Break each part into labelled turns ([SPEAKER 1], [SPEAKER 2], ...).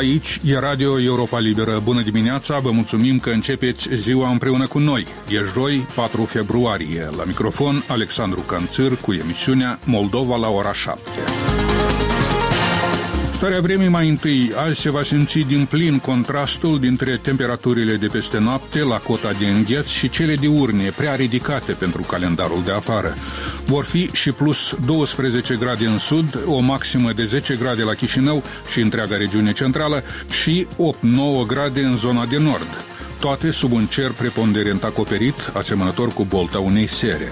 [SPEAKER 1] Aici e Radio Europa Liberă. Bună dimineața, vă mulțumim că începeți ziua împreună cu noi. E joi, 4 februarie. La microfon, Alexandru Canțir cu emisiunea Moldova la ora 7. Starea vremii mai întâi. Azi se va simți din plin contrastul dintre temperaturile de peste noapte la cota de îngheț și cele diurne, prea ridicate pentru calendarul de afară. Vor fi și plus 12 grade în sud, o maximă de 10 grade la Chișinău și întreaga regiune centrală și 8-9 grade în zona de nord. Toate sub un cer preponderent acoperit, asemănător cu bolta unei sere.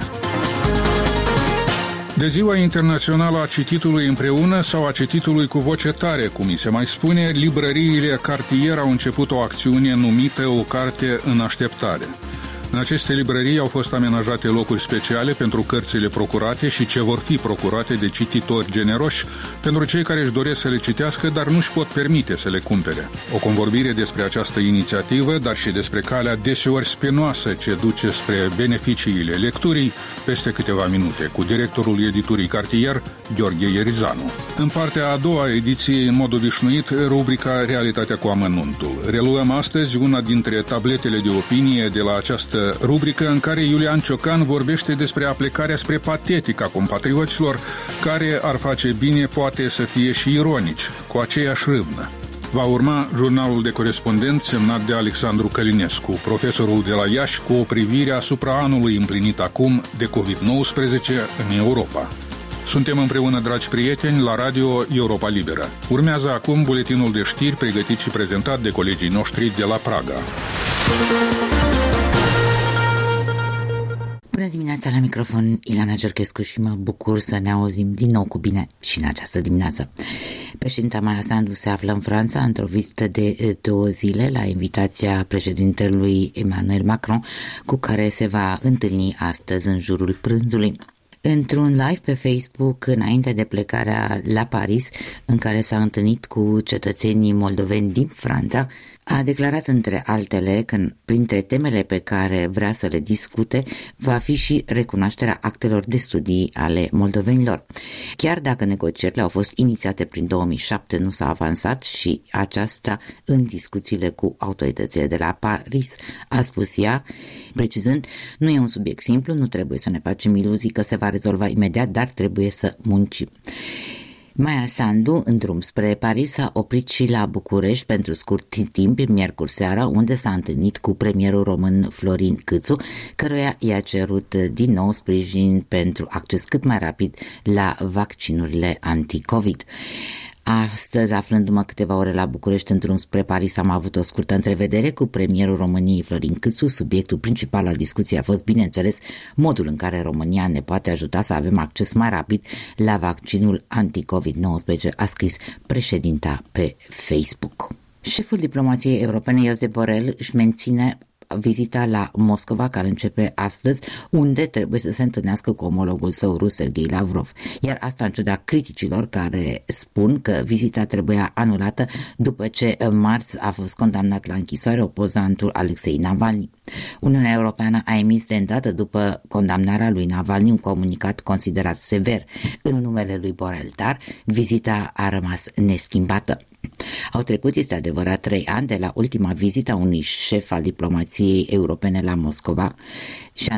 [SPEAKER 1] De Ziua Internațională a Cititului împreună sau a Cititului cu voce tare, cum îi se mai spune, librăriile Cartier au început o acțiune numită O carte în așteptare. În aceste librării au fost amenajate locuri speciale pentru cărțile procurate și ce vor fi procurate de cititori generoși, pentru cei care își doresc să le citească, dar nu își pot permite să le cumpere. O convorbire despre această inițiativă, dar și despre calea deseori spinoasă ce duce spre beneficiile lecturii, peste câteva minute, cu directorul editurii Cartier, Gheorghe Ierizanu. În partea a doua ediției, în mod obișnuit, rubrica Realitatea cu amănuntul. Reluăm astăzi una dintre tabletele de opinie de la această rubrică în care Iulian Ciocan vorbește despre aplecarea spre patetic a compatrioților care ar face bine poate să fie și ironici, cu aceeași râvnă. Va urma jurnalul de corespondent semnat de Alexandru Călinescu, profesorul de la Iași, cu o privire asupra anului împlinit acum de COVID-19 în Europa. Suntem împreună, dragi prieteni, la Radio Europa Liberă. Urmează acum buletinul de știri pregătit și prezentat de colegii noștri de la Praga.
[SPEAKER 2] Bună dimineața, la microfon Ileana Georgescu și mă bucur să ne auzim din nou cu bine și în această dimineață. Președinta Maia Sandu se află în Franța într-o vizită de 2 zile la invitația președintelui Emmanuel Macron, cu care se va întâlni astăzi în jurul prânzului. Într-un live pe Facebook, înainte de plecarea la Paris, în care s-a întâlnit cu cetățenii moldoveni din Franța, a declarat între altele că printre temele pe care vrea să le discute va fi și recunoașterea actelor de studii ale moldovenilor. Chiar dacă negocierile au fost inițiate prin 2007, nu s-a avansat și aceasta în discuțiile cu autoritățile de la Paris, a spus ea, precizând, nu e un subiect simplu, nu trebuie să ne facem iluzii că se va rezolva imediat, dar trebuie să muncim. Maia Sandu, în drum spre Paris, s-a oprit și la București pentru scurt timp, miercuri seara, unde s-a întâlnit cu premierul român Florin Câțu, căruia i-a cerut din nou sprijin pentru acces cât mai rapid la vaccinurile anti-COVID. Astăzi, aflându-mă câteva ore la București în drum spre Paris, am avut o scurtă întrevedere cu premierul României Florin Câțu. Subiectul principal al discuției a fost, bineînțeles, modul în care România ne poate ajuta să avem acces mai rapid la vaccinul anti-COVID-19, a scris președinta pe Facebook. Șeful diplomației europene, Josep Borrell, își menține vizita la Moscova, care începe astăzi, unde trebuie să se întâlnească cu omologul său rus, Sergei Lavrov. Iar asta în ciuda criticilor care spun că vizita trebuia anulată după ce în marți a fost condamnat la închisoare opozantul Alexei Navalny. Uniunea Europeană a emis de îndată după condamnarea lui Navalny un comunicat considerat sever în numele lui Borrell, dar vizita a rămas neschimbată. Au trecut, este adevărat, 3 ani de la ultima vizită a unui șef al diplomației europene la Moscova și